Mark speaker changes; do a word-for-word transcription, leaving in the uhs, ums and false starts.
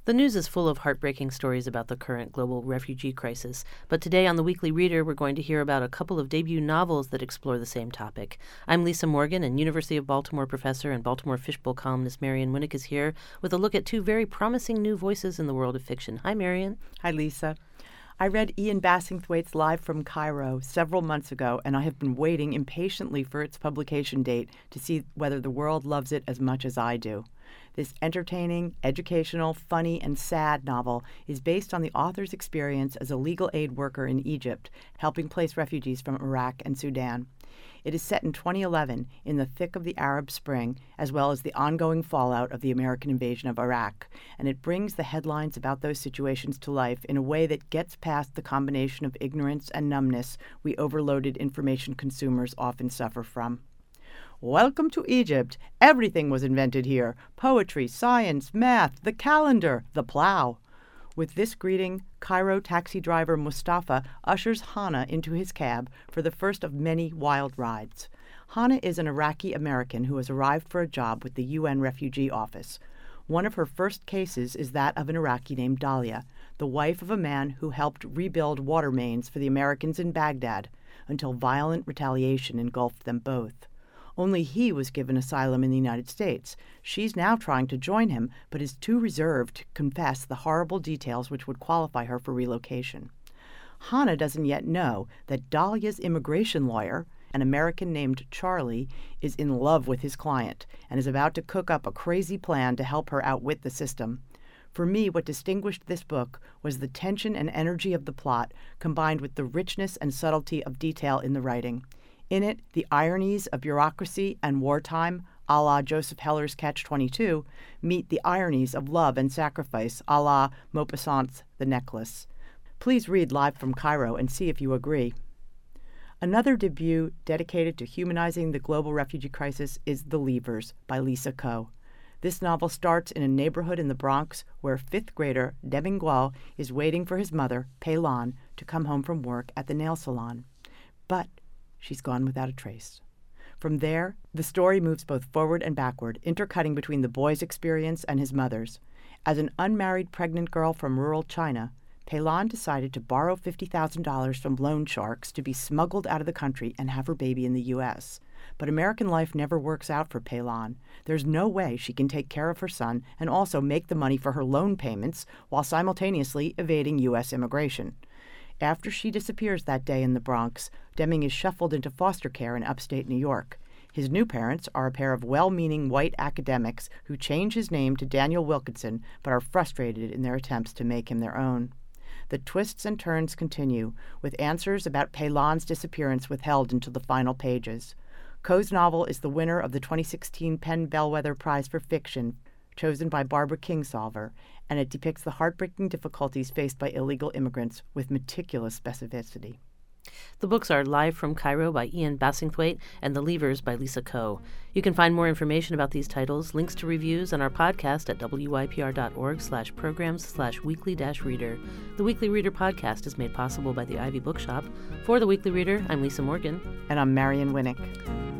Speaker 1: The news is full of heartbreaking stories about the current global refugee crisis, but today on The Weekly Reader, we're going to hear about a couple of debut novels that explore the same topic. I'm Lisa Morgan, and University of Baltimore professor and Baltimore Fishbowl columnist Marian Winnick is here with a look at two very promising new voices in the world of fiction. Hi, Marian.
Speaker 2: Hi, Lisa. I read Ian Bassingthwaite's Live from Cairo several months ago, and I have been waiting impatiently for its publication date to see whether the world loves it as much as I do. This entertaining, educational, funny, and sad novel is based on the author's experience as a legal aid worker in Egypt, helping place refugees from Iraq and Sudan. It is set in twenty eleven, in the thick of the Arab Spring, as well as the ongoing fallout of the American invasion of Iraq, and it brings the headlines about those situations to life in a way that gets past the combination of ignorance and numbness we overloaded information consumers often suffer from. Welcome to Egypt. Everything was invented here. Poetry, science, math, the calendar, the plow. With this greeting, Cairo taxi driver Mustafa ushers Hana into his cab for the first of many wild rides. Hana is an Iraqi-American who has arrived for a job with the U N Refugee Office. One of her first cases is that of an Iraqi named Dalia, the wife of a man who helped rebuild water mains for the Americans in Baghdad, until violent retaliation engulfed them both. Only he was given asylum in the United States. She's now trying to join him, but is too reserved to confess the horrible details which would qualify her for relocation. Hana doesn't yet know that Dalia's immigration lawyer, an American named Charlie, is in love with his client and is about to cook up a crazy plan to help her outwit the system. For me, what distinguished this book was the tension and energy of the plot, combined with the richness and subtlety of detail in the writing. In it, the ironies of bureaucracy and wartime, a la Joseph Heller's Catch twenty-two, meet the ironies of love and sacrifice, a la Maupassant's The Necklace. Please read Live from Cairo and see if you agree. Another debut dedicated to humanizing the global refugee crisis is The Leavers by Lisa Ko. This novel starts in a neighborhood in the Bronx where fifth grader Devin Guo is waiting for his mother, Pei Lan, to come home from work at the nail salon. But she's gone without a trace. From there, the story moves both forward and backward, intercutting between the boy's experience and his mother's. As an unmarried pregnant girl from rural China, Pei Lan decided to borrow fifty thousand dollars from loan sharks to be smuggled out of the country and have her baby in the U S. But American life never works out for Pei Lan. There's no way she can take care of her son and also make the money for her loan payments while simultaneously evading U S immigration. After she disappears that day in the Bronx, Deming is shuffled into foster care in upstate New York. His new parents are a pair of well-meaning white academics who change his name to Daniel Wilkinson but are frustrated in their attempts to make him their own. The twists and turns continue, with answers about Pei Lan's disappearance withheld until the final pages. Ko's novel is the winner of the twenty sixteen Penn Bellwether Prize for Fiction, chosen by Barbara Kingsolver, and it depicts the heartbreaking difficulties faced by illegal immigrants with meticulous specificity.
Speaker 1: The books are Live from Cairo by Ian Bassingthwaite and The Leavers by Lisa Ko. You can find more information about these titles, links to reviews, and our podcast at wypr.org slash programs slash weekly dash reader. The Weekly Reader podcast is made possible by the Ivy Bookshop. For The Weekly Reader, I'm Lisa Morgan.
Speaker 2: And I'm Marian Winnick.